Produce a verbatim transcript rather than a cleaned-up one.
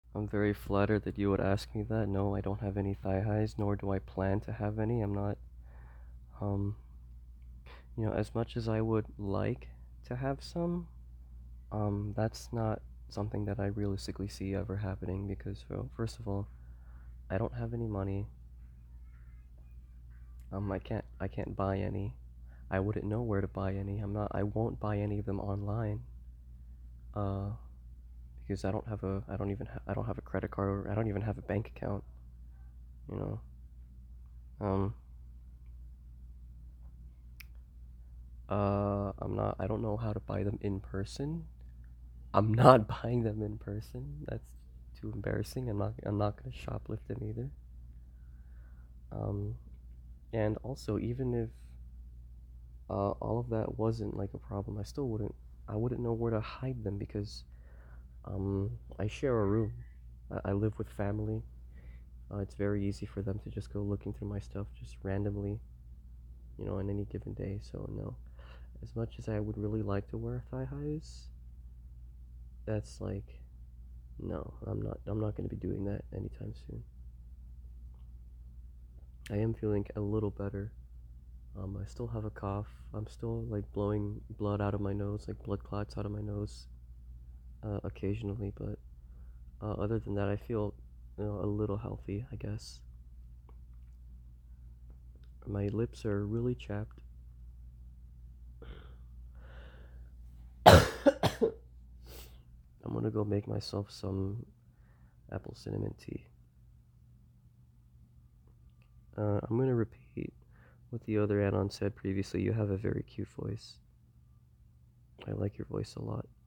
I'm very flattered that you would ask me that. No, I don't have any thigh highs, nor do I plan to have any. I'm not, um, you know, as much as I would like to have some, um, that's not something that I realistically see ever happening because, well, first of all, I don't have any money. Um, I can't, I can't buy any. I wouldn't know where to buy any. I'm not, I won't buy any of them online. Uh, because I don't have a, I don't even, ha- I don't have a credit card or I don't even have a bank account. You know, um, uh, I'm not, I don't know how to buy them in person. I'm not buying them in person. That's too embarrassing. I'm not, I'm not gonna shoplift them either. Um, and also, even if uh, all of that wasn't like a problem, I still wouldn't, I wouldn't know where to hide them because um, I share a room. I, I live with family. Uh, it's very easy for them to just go looking through my stuff just randomly, you know, on any given day. So no, as much as I would really like to wear thigh highs, that's like no, I'm not. I'm not going to be doing that anytime soon. I am feeling a little better. Um, I still have a cough. I'm still like blowing blood out of my nose, like blood clots out of my nose, uh, occasionally. But uh, other than that, I feel, you know, a little healthy, I guess. My lips are really chapped. I'm gonna go make myself some apple cinnamon tea. Uh, I'm gonna repeat what the other Anon said previously. You have a very cute voice. I like your voice a lot.